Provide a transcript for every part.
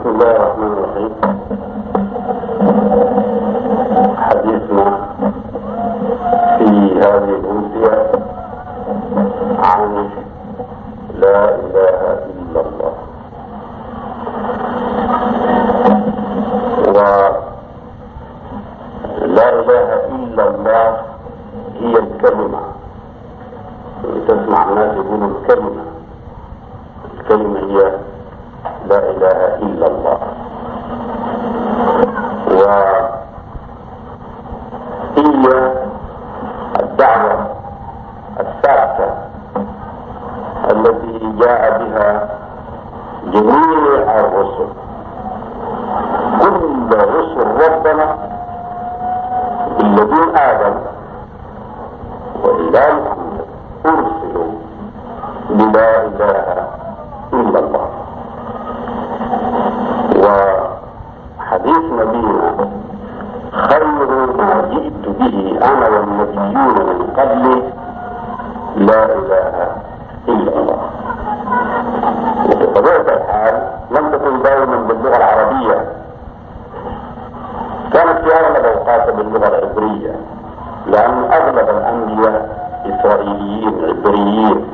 بسم الله الرحمن الرحيم. حديثنا في هذه الأمسية عن لا إله إلا الله. ولا إله إلا الله هي الكلمة. تسمع الناس يقولوا الكلمة هي لا إله إلا الله. وهي الدعوة الثابتة التي جاء بها جميع الرسل. كل رسل ربنا الذين آدم وإلى محمد أرسلوا بلا إله إلا الله. وحديث نبينا خير ما جئت به أنا والنبيون من قبلي لا إله إلا الله. وبطبيعة الحال لم تكن دائما باللغة العربية، كانت في أغلب أوقات باللغة العبرية، لأن أغلب الأنبياء إسرائيليين عبريين.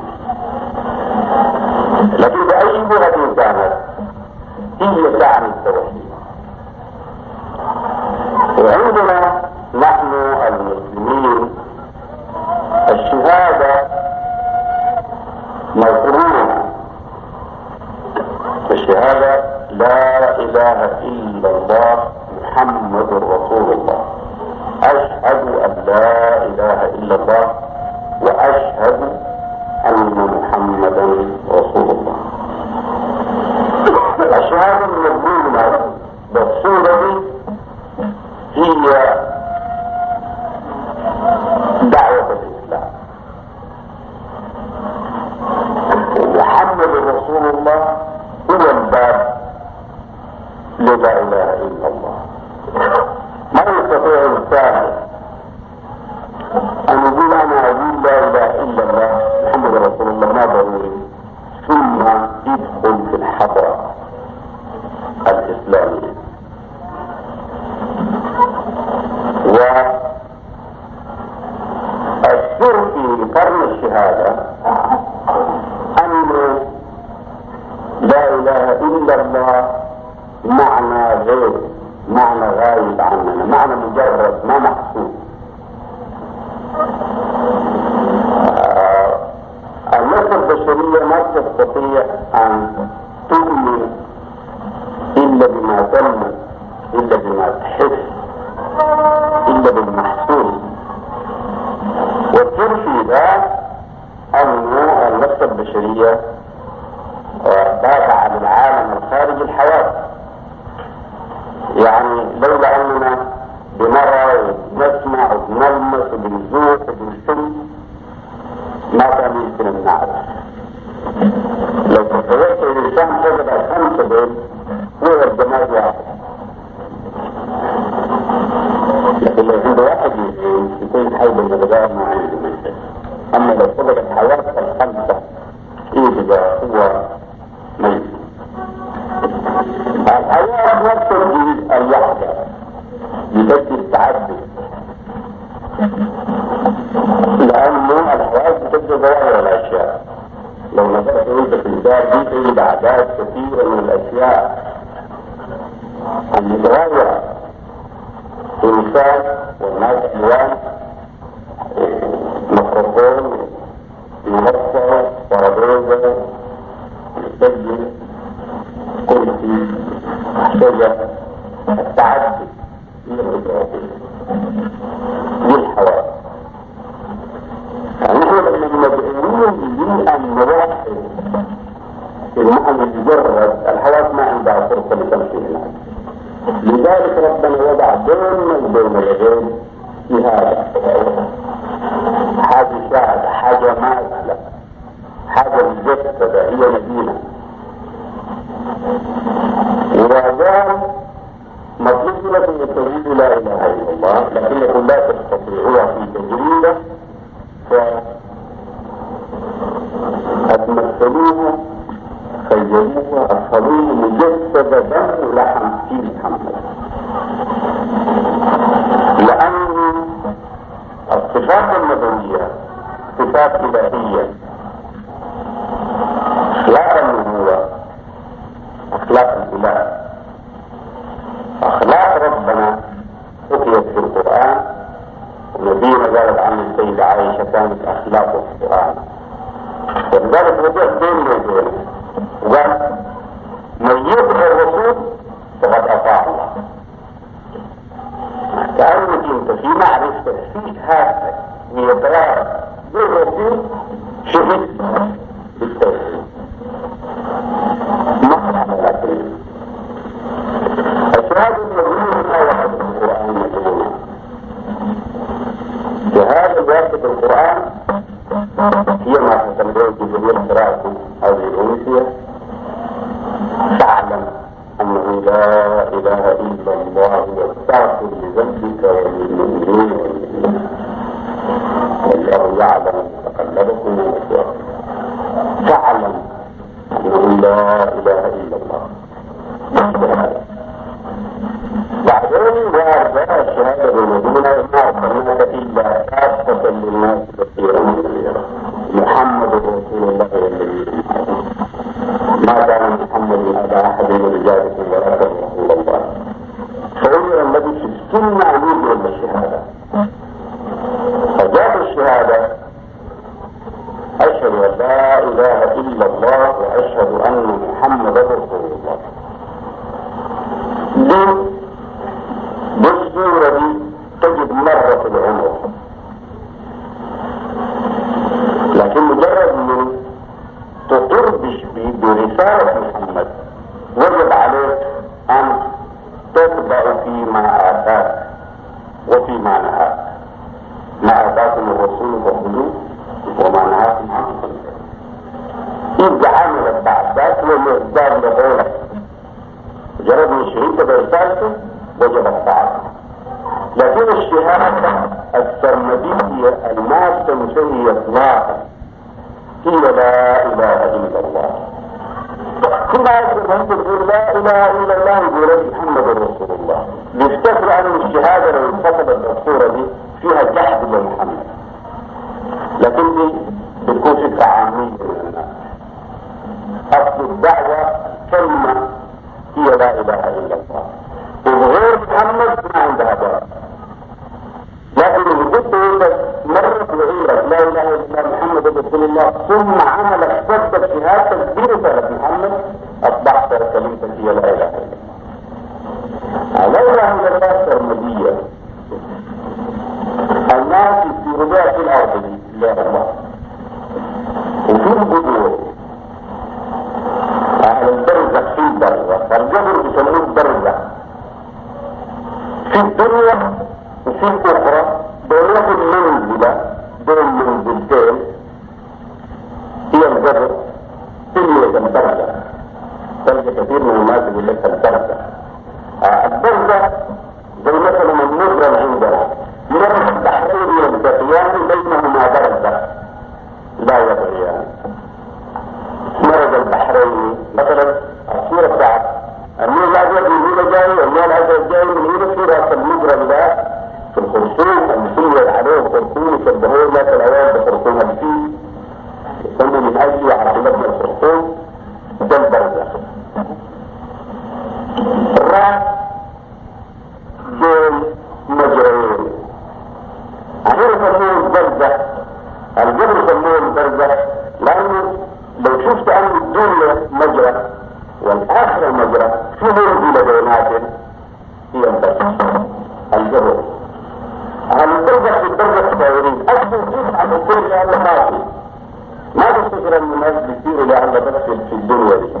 لكن بأي لغة كانت هي تعني التوحيد. وعندنا نحن المسلمين الشهادة مقرونة، الشهادة لا إله إلا الله محمد رسول الله. أشهد أن لا إله إلا الله وأشهد أن محمدا رسول الله. الشهادة المضمونة بالصورة هي دعوة الإسلام. محمد رسول الله هو الباب للا إله إلا الله. ما يستطيع إنسان أن يقول أنا أقول لا إله إلا الله محمد رسول الله، ما ضروري، ثم يدخل في الحضارة الإسلامية. والسر في قرن الشهادة أن لا إله إلا الله معنى غير، معنى غايب عننا، معنى مجرد ما محسوس. النفس البشرية ما تستطيع أن تؤمن إلا بما تلمس، إلا بما تحس، إلا بالمحسوس. والسر في ذلك أن النفس البشرية دافع عن العالم الخارج الحواس. يعني لولا أننا بنرى ونسمع ونلمس وبنذوق وبنشم ما كان يمكن أن نعرف. لو تصورت الإنسان فقد الخمسة دول هو الجمال واحد، لكن لو عنده واحد يكون حول المدار ما عنده منه. أما لو فقد الحواس الخمسة يبقى هو ميت. الحياة نفسه الوحدة بتجي التعدد، لأنه الحياة بتجي ظواهر الأشياء. لو نظرت انت في الباب دي تجد أعداد كثيرة من الأشياء المتغيرة. إنسان والناس حيوان، ميكروفون، منصة، ترابيزة، مسجل، كرسي، شجر، التعدد من الإجابات دي الحواس. نحن المدعوين لأن نوحد المعنى المجرد. الحواس ما عندها فرصة لتمشي هناك، لذلك ربنا وضع بيننا وبين الغير في هذا حاجة شاهدة، حاجة ماثلة، حاجة مجسدة هي مدينة. وهذا مطلوب لكم التوحيد لا إله إلا الله، لكنكم لا تستطيعوها في تجريبه فأتمثلوه خيلوه أصحابوه مجسد كذا دم ولحم في محمد، لأن الصفات النبوية صفات إلهية، أخلاق النبوة أخلاق الإله، أخلاق ربنا حكيت في القرآن، ونبينا قالت عن السيدة عائشة كانت أخلاق القرآن، ولذلك وجه بيننا وبينه وقال من يطع الرسول فقد أطاع الله. كأنك أنت في معرفتك في شهادتك وإقرارك بالرسول شهدت بالتوحيد. الشهادة المبنية ما وحد القرآن مجموعة. شهادة واحد القرآن هي ما تسميه جبريل قراءته أو الأنسية، تعلم أنه لا إله إلا الله واستغفر لذنبك وللمؤمنين والمؤمنات والله يعلم تقلبكم ومثواكم. تعلم أنه لا إله إلا الله. بعدين وارد الشهادة بالمدينة ما أرسلناك إلا كافة للناس بشيرا ونذيرا. محمد رسول الله والذين معه. ما كان محمد أبا أحد من رجالكم ولكن رسول الله. فأمر الذي في السنة أن يجرب الشهادة. فجاءت الشهادة أشهد أن لا إله إلا الله وأشهد أن محمد رسول الله. بالصورة دي تجد مرة في العمر، لكن مجرد من تقر برسالة محمد وجب عليك أن تتبع فيما آتاك وفيما نهاك. ما آتاكم الرسول فخذوه وما نهاكم عنه فانتهوا. إذا عملت بعد ذلك ومعتاد لقولك مجرد من شهدت برسالته وجب الطاعة. لكن الشهادة السرمدية الناس تنتهي إطلاقا هي لا إله إلا الله. كل عايز أن تقول لا إله إلا الله يقول محمد رسول الله. بيفتكر أن الشهادة لو انتصبت الصورة دي فيها جحد لمحمد، لكن دي بتكون فكرة عامية من الناس. أصل الدعوة كلمة هي لا إله إلا الله، وغير محمد ما عندها دعوة. لكن إذا قلت مرة وعيرك لا إله إلا محمد رسول الله ثم عمل احتفت شهادتك برسالة محمد أصبحت كلمتك هي لا إله إلا الله. لا إله إلا الله سرمدية. الناس في رجاء في الأرض لا الله وفي الجبور أهل البرزخ في البرزخ. الجبر بيسموه البرزخ في الدنيا وفي الأخرى. دولة المنزلة دول منزلتين هي الجبر سنية البرزخ. تلقى كثير من الناس يقول لك البرزخ. البرزخ زي مثلا النظرة عندنا مرض البحرين يلتقيان بينهما برزخ لا يبغيان. مرض البحرين مثلا الصورة بتاعت النور الأبيض من هنا جاي والنور الأبيض جاي من هنا في راس المجرم ده في الخرطوم المسير عليه الخرطوم يشبهوه لا في الأوان بخرطوم الفيل يسمى من أجل عربية من الخرطوم ده البرزخ. الراس دول مجرين عشان يسموه البرزخ. الجبر يسموه البرزخ لأنه لو شفت أن الدنيا مجرى والآخرة مجرى في منزلة بيناتهم هي البرزخ. الجبر البرزخ في البرزخ صغيرين أكثر جزء عن الكل لأنه ماشي ما تفتكر أن الناس بيصيروا لأنه بس في الدنيا دي،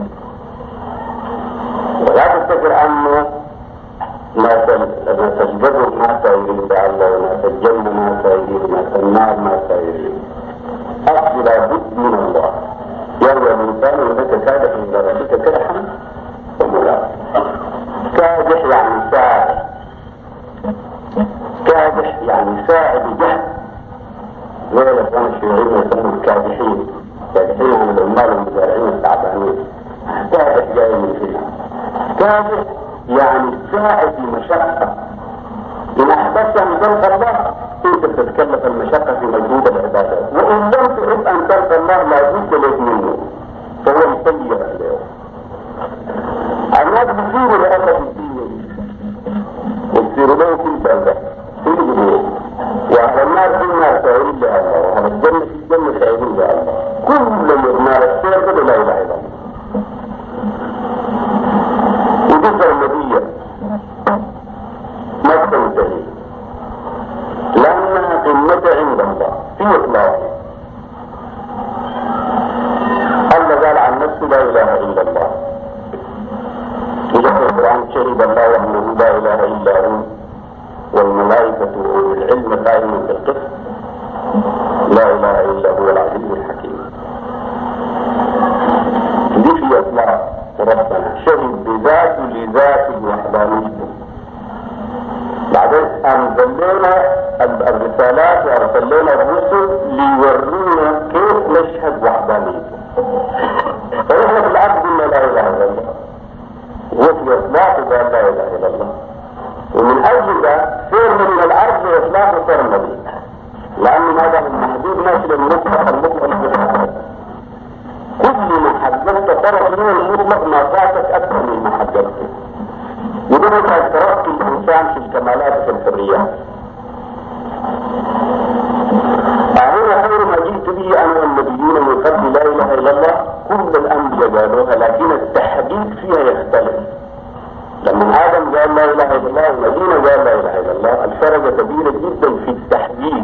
ولا تفتكر أنه ناس الجبر ما سايرين بالله وناس الجنة ما سايرين وناس النار ما سايرين. أصل لابد من الله. يروى الإنسان أنك كادح إلى ربك كدحا وملاقا. كادح يعني ساعد، كادح يعني ساعد جهد. غير الأخوان الشيوعيين يسمون الكادحين. كادحين عن العمال المزارعين التعبانين. كادح جاي من فيها. كافح يعني ساعد المشقة. إن أحببت أن تلقى الله أنت تتكلف المشقة في مجهود العبادات، وإن لم تحب أن تلقى الله لا بد لك منه، فهو مسير عليه. الناس بيصيروا لأله في الدين يصيروا له كل بلد في الجنوب، وأهل النار في النار سائلين لله، وأهل الجنة في الجنة سائلين لله. كل النار السير لا إله إلا الله. وذكر النبي ما تنتهي لأنها قمة عند الله في إطلاقه. الله قال عن نفسه لا إله إلا الله. وذكر القرآن شهد الله أنه لا إله إلا هو والملائكة وأولو العلم قائما بالقسط لا إله إلا هو العزيز الحكيم. دي في إطلاق ربنا شهد بذاته لذاته الوحدانية. بعدين أنزلنا الرسالات وأرسلنا الرسل ليورونا كيف نشهد وحدانيته. فنحن في العبد قلنا لا إله إلا الله، وفي إطلاقه قال لا إله إلا الله. ومن أجل ده سيرنا من الأرض لإطلاقه صار النبي، لأن هذا المحدود ماشي للمطلق المطلق. كل ما حددت طرف من المطلق ما فاتك أكثر من ما حددته. ودون ترك الإنسان في الكمالات في الحريات. هنا خير ما جئت به أنا والنبيون من قبل لا إله إلا الله كل الأنبياء قالوها، لكن التحديد فيها يختلف. لما آدم قال لا إله إلا الله والنبيون قال لا إله إلا الله الفرق كبيرة جدا في التحديد،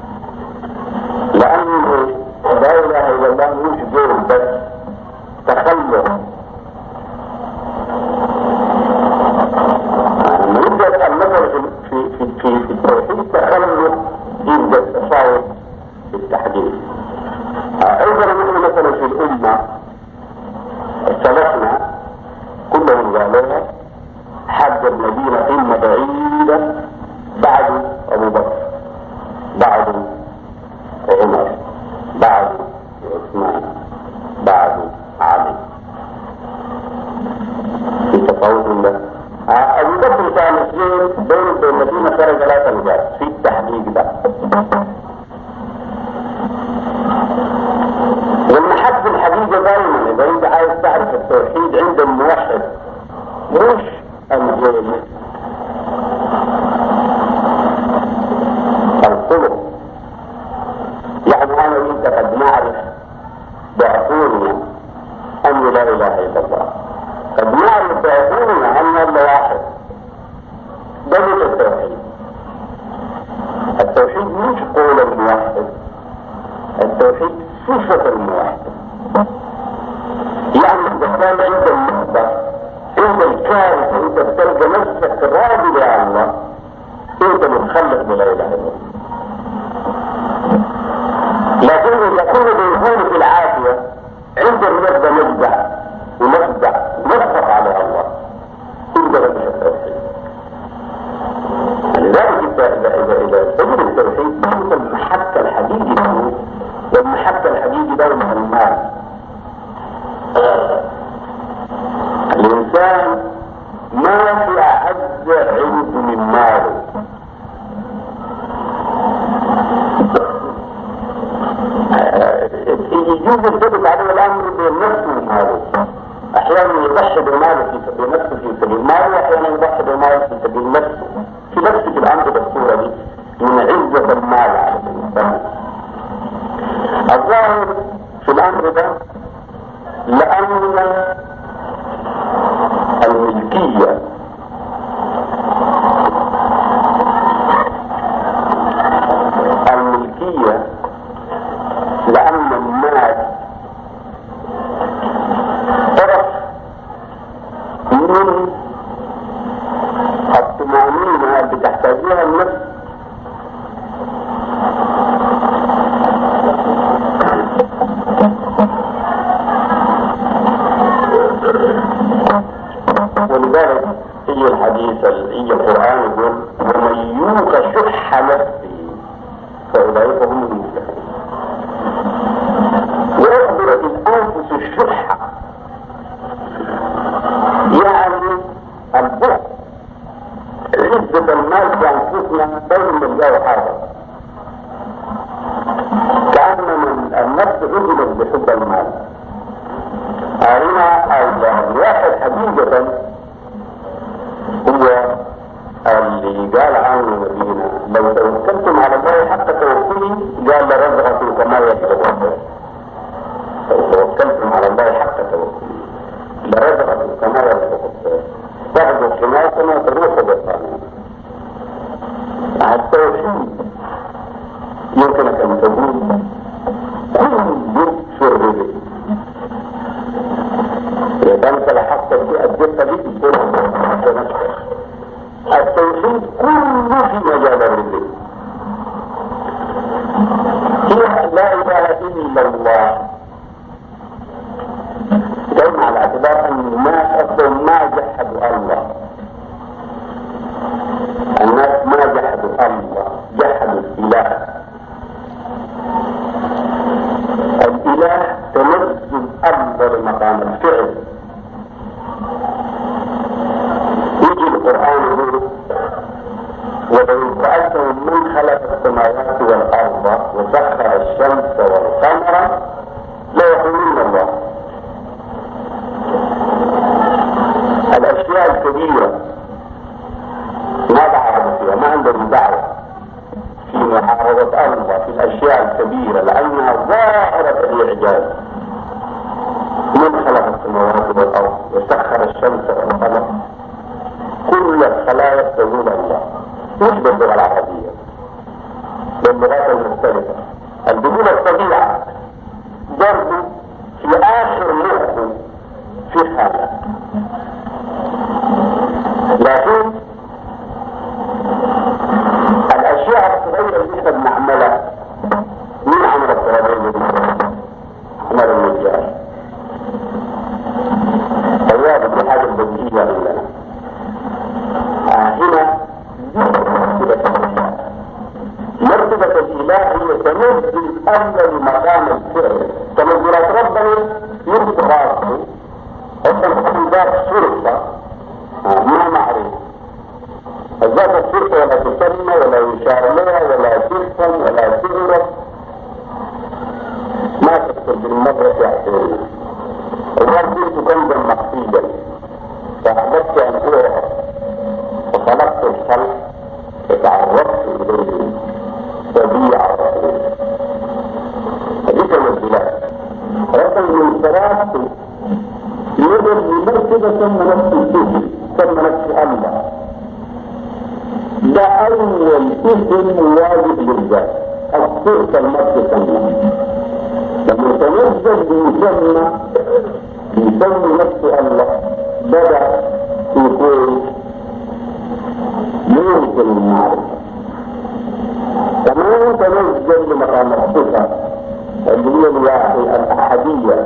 لأنه لا إله إلا الله مش غير بس تخلق. يوجد المثل في التوحيد تخلق يوجد تفاوت في التحديد. أيضا نحن مثلا في الأمة سلفنا كلهم قالوها حد المدينة قمة بعيدة بعد أبو بكر، بعد عمر، بعد عثمان، بعد علي. في تفاوت الله. أبو بكر كان اثنين بين المدينة فرق 3 لغات في التحديد ده. والمحك الحقيقة دائما إذا أنت عايز تعرف التوحيد عند الموحد مش الجيل القلب. يعني أنا وأنت قد نعرف بعقولنا أن لا إله إلا الله، قد نعرف بعقولنا أن الله واحد. ده مش التوحيد. التوحيد مش قول الموحد، التوحيد صفة الموحد. يعني إذا كان عند المحبة عند الكارثة أنت بتلقى نفسك راضي يا الله أنت متخلق بلا إله إلا الله. لكن إذا كنا بنكون في العافية عند المحبة نجدع ونفزع نسخط على الله إذا لم يكن التوحيد. لذلك إذا تجد التوحيد هو المحك الحقيقي، والمحك الحقيقي دائما المال. الإنسان ما في أعز عنده من ماله. يجوز الثبت عليه الأمر بين نفسه وماله. أحيانا يضحي بماله في سبيل نفسه في سبيل ماله، وأحيانا يضحي بماله في سبيل نفسه. في نفسك الأمر بالصورة دي من عزة المال على الإنسان. الظاهر في الأمر ده لأن الملكية لأن الناس طرف من الطمأنينة اللي بتحتاجها النفس ولذلك هي الحديث هي القرآن يقول ومن يوق شح نفسه فأولئك هم المفلحون. وأخبرت الأنفس الشح يعني الناس بأنفسنا دايما نلقاوا حاجة، كأن من النفس عجبت بحب المال. هنا الواحد حقيقة هو اللي قال عنه نبينا لو توكلتم على الله حق توكله قال لرزقكم كما يرزق الطير. لو توكلتم على الله حق توكله لرزقكم كما يرزق الطير تاخذوا حمايتنا وتروحوا بالقانون. التوحيد يمكنك ان تقول كل جزء في الرزق، اذا انت لاحظت الدقه دي تقول التوحيد كله في مجال الرزق. هي لا اله الا الله دائما على اعتبار ان الناس اصلا ما جحدوا الله. الناس ما جحدوا الله، جحدوا الاله. الاله تنزل افضل مقام الفعل. يجي القران يقول ولو سألتهم من خلق السماوات والارض وسخر الشمس والقمر ليقولون الله. الاشياء الكبيره ما بعرف فيها، ما عندهم دعوه في محاربه الله في الاشياء الكبيره لانها ظاهره الاعجاز. من خلق السماوات والارض وسخر الشمس والقمر، كل الخلايا تقول الله، مش باللغه العربيه، باللغات المختلفه. الدخول الطبيعه برضه في اخر نقطه في حاله، لكن الاشياء الصغيره اللي احنا بنعملها مين عمل الترابيزه دي؟ عمل الرجال. هذه دي حاجه بديهيه عندنا. هنا مرتبة الإله هي تنزل أول مقام الفعل. تنزلات ربنا يربط راسه أصلا تكون ذات سلطة ما معروف. الذات السلطة ولا تسمى ولا يشار لها ولا تفهم ولا تعرف، ما تدخل بالمدرسة يعطينا. الرب كنت كنزا مقصودا فأحببت أن أعرف وخلقت الخلق فتعرفت إليه وبيع الرسول. هذه تنزلات رسل من ثلاثة يقدر بمرتبة ثم نفس السجن ثم نفس الله. ده أول اسم واجب للذات الصرف المرتبة ثم لما تنزل بيسمي نفس الله بدأ يكون يمكن المعرفة. كمان تنزل لمقام الصفة اللي هي الأحدية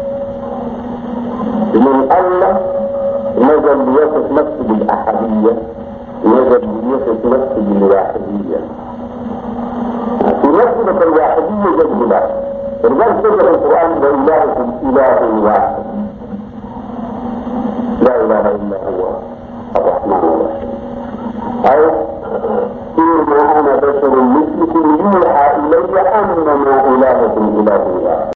من الله، نزل ليصف نفسه بالأحدية، نزل ليصف نفسه بالواحدية. في نفسه الواحدية جذبة. الرجال تجد القرآن وإلهكم إله واحد لا إله إلا هو الرحمن الرحيم. أو إنما أنا بشر مثلكم يوحى إلي أنما إلهكم إله واحد.